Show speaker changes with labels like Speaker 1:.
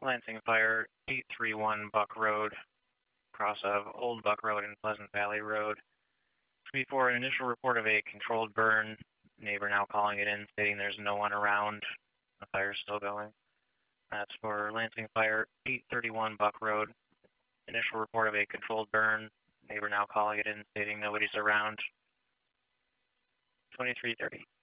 Speaker 1: Lansing Fire, 831 Buck Road, cross of Old Buck Road and Pleasant Valley Road. Before an initial report of a controlled burn, neighbor now calling it in, stating there's no one around. The fire's still going. That's for Lansing Fire, 831 Buck Road. Initial report of a controlled burn, neighbor now calling it in, stating nobody's around. 2330.